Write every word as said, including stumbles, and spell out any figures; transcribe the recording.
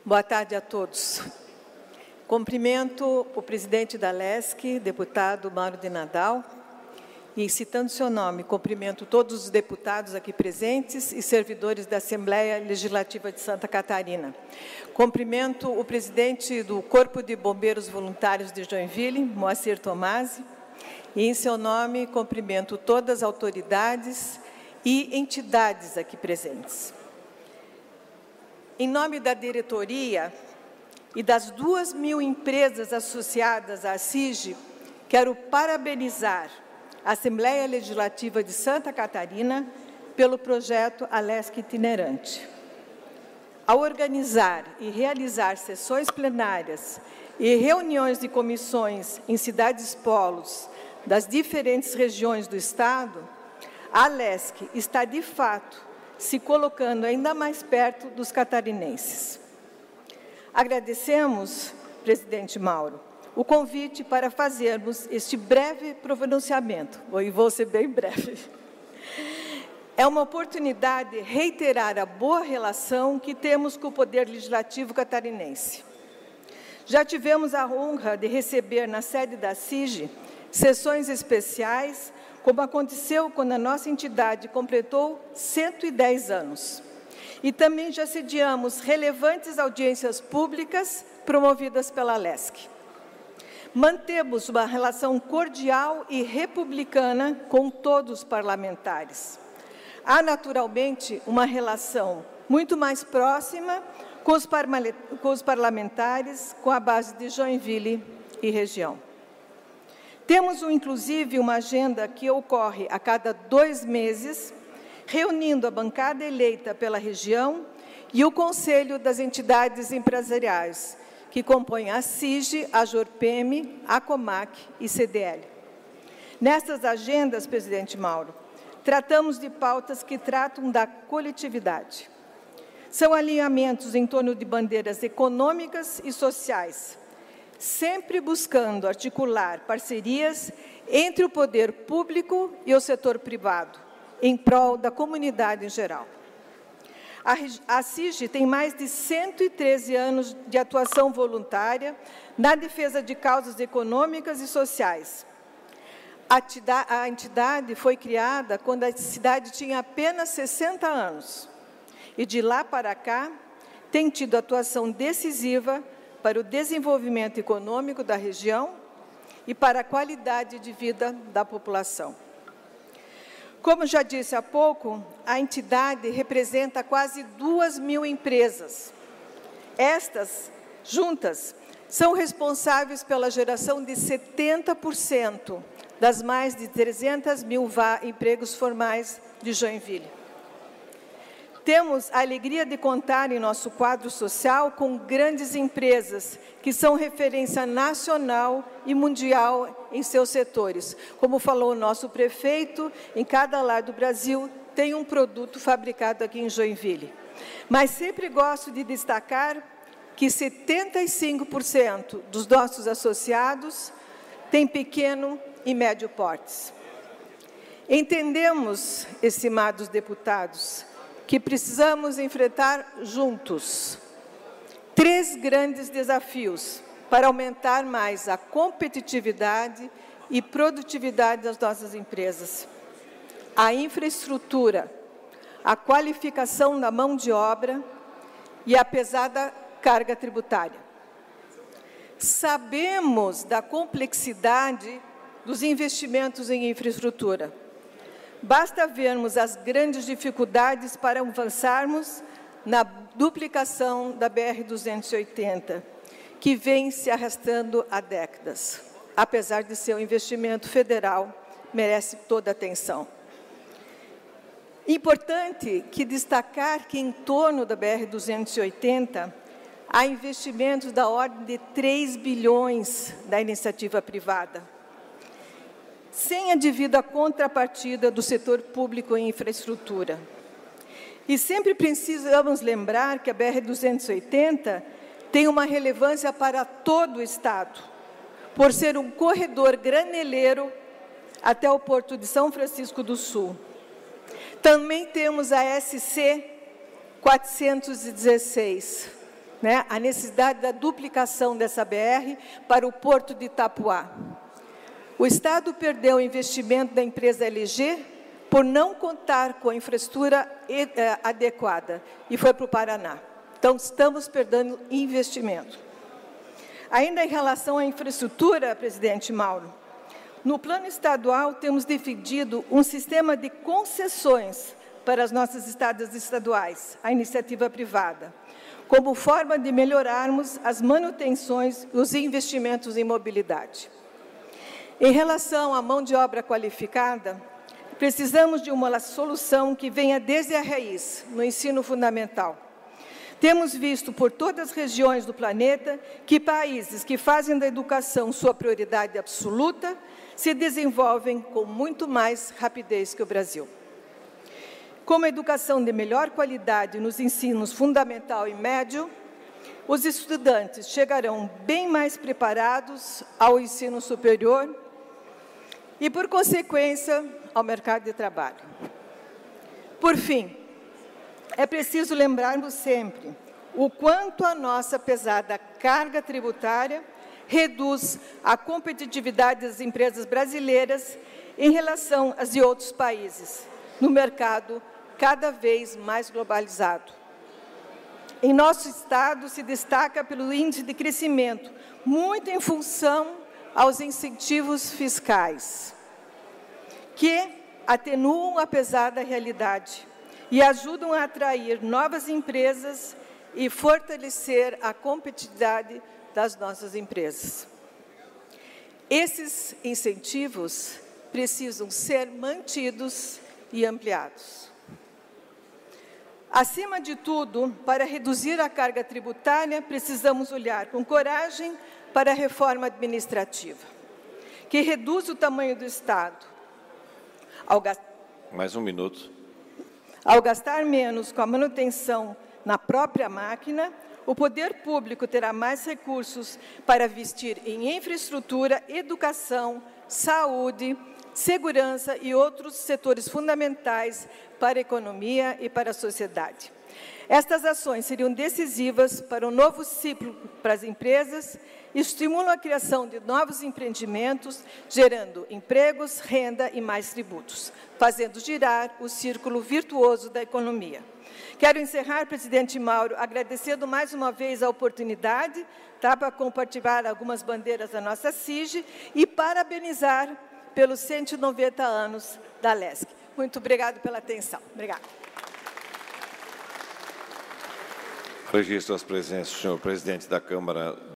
Boa tarde a todos. Cumprimento o presidente da Lesc, deputado Mauro de Nadal, e, citando seu nome, cumprimento todos os deputados aqui presentes e servidores da Assembleia Legislativa de Santa Catarina. Cumprimento o presidente do Corpo de Bombeiros Voluntários de Joinville, Moacir Tomasi, e, em seu nome, cumprimento todas as autoridades e entidades aqui presentes. Em nome da diretoria e das duas mil empresas associadas à CIGE, quero parabenizar a Assembleia Legislativa de Santa Catarina pelo projeto Alesc Itinerante. Ao organizar e realizar sessões plenárias e reuniões de comissões em cidades-polos das diferentes regiões do Estado, a Alesc está, de fato, se colocando ainda mais perto dos catarinenses. Agradecemos, presidente Mauro, o convite para fazermos este breve pronunciamento, e vou ser bem breve. É uma oportunidade de reiterar a boa relação que temos com o Poder Legislativo catarinense. Já tivemos a honra de receber na sede da CIGE sessões especiais, como aconteceu quando a nossa entidade completou cento e dez anos. E também já sediamos relevantes audiências públicas promovidas pela Alesc. Mantemos uma relação cordial e republicana com todos os parlamentares. Há, naturalmente, uma relação muito mais próxima com os, com os parlamentares, com a base de Joinville e região. Temos, inclusive, uma agenda que ocorre a cada dois meses, reunindo a bancada eleita pela região e o Conselho das Entidades Empresariais, que compõem a CIGE, a JORPEME, a COMAC e C D L. Nestas agendas, presidente Mauro, tratamos de pautas que tratam da coletividade. São alinhamentos em torno de bandeiras econômicas e sociais, sempre buscando articular parcerias entre o poder público e o setor privado, em prol da comunidade em geral. A CIGE tem mais de cento e treze anos de atuação voluntária na defesa de causas econômicas e sociais. A entidade foi criada quando a cidade tinha apenas sessenta anos, e de lá para cá tem tido atuação decisiva para o desenvolvimento econômico da região e para a qualidade de vida da população. Como já disse há pouco, a entidade representa quase duas mil empresas. Estas, juntas, são responsáveis pela geração de setenta por cento das mais de trezentos mil empregos formais de Joinville. Temos a alegria de contar em nosso quadro social com grandes empresas que são referência nacional e mundial em seus setores. Como falou o nosso prefeito, em cada lar do Brasil tem um produto fabricado aqui em Joinville. Mas sempre gosto de destacar que setenta e cinco por cento dos nossos associados têm pequeno e médio portes. Entendemos, estimados deputados, que precisamos enfrentar juntos três grandes desafios para aumentar mais a competitividade e produtividade das nossas empresas. A infraestrutura, a qualificação da mão de obra e a pesada carga tributária. Sabemos da complexidade dos investimentos em infraestrutura. Basta vermos as grandes dificuldades para avançarmos na duplicação da B R duzentos e oitenta, que vem se arrastando há décadas. Apesar de ser um investimento federal, merece toda a atenção. Importante que destacar que, em torno da B R duzentos e oitenta, há investimentos da ordem de três bilhões da iniciativa privada, sem a devida contrapartida do setor público em infraestrutura. E sempre precisamos lembrar que a B R duzentos e oitenta tem uma relevância para todo o Estado, por ser um corredor graneleiro até o Porto de São Francisco do Sul. Também temos a S C quatrocentos e dezesseis, né, a necessidade da duplicação dessa B R para o porto de Itapuá. O Estado perdeu o investimento da empresa L G por não contar com a infraestrutura adequada e foi para o Paraná. Então, estamos perdendo investimento. Ainda em relação à infraestrutura, presidente Mauro, no plano estadual temos defendido um sistema de concessões para as nossas estradas estaduais, a iniciativa privada, como forma de melhorarmos as manutenções e os investimentos em mobilidade. Em relação à mão de obra qualificada, precisamos de uma solução que venha desde a raiz, no ensino fundamental. Temos visto por todas as regiões do planeta que países que fazem da educação sua prioridade absoluta se desenvolvem com muito mais rapidez que o Brasil. Com a educação de melhor qualidade nos ensinos fundamental e médio, os estudantes chegarão bem mais preparados ao ensino superior e, por consequência, ao mercado de trabalho. Por fim, é preciso lembrarmos sempre o quanto a nossa pesada carga tributária reduz a competitividade das empresas brasileiras em relação às de outros países, no mercado cada vez mais globalizado. Em nosso Estado, se destaca pelo índice de crescimento, muito em função aos incentivos fiscais, que atenuam a pesada realidade e ajudam a atrair novas empresas e fortalecer a competitividade das nossas empresas. Esses incentivos precisam ser mantidos e ampliados. Acima de tudo, para reduzir a carga tributária, precisamos olhar com coragem para a reforma administrativa, que reduz o tamanho do Estado. Ao gastar... Mais um minuto. Ao gastar menos com a manutenção na própria máquina, o poder público terá mais recursos para investir em infraestrutura, educação, saúde, segurança e outros setores fundamentais para a economia e para a sociedade. Estas ações seriam decisivas para um novo ciclo para as empresas e estimulam a criação de novos empreendimentos, gerando empregos, renda e mais tributos, fazendo girar o círculo virtuoso da economia. Quero encerrar, presidente Mauro, agradecendo mais uma vez a oportunidade tá, para compartilhar algumas bandeiras da nossa C I G e parabenizar pelos cento e noventa anos da Lesc. Muito obrigado pela atenção. Obrigada. Registro as presenças do senhor presidente da Câmara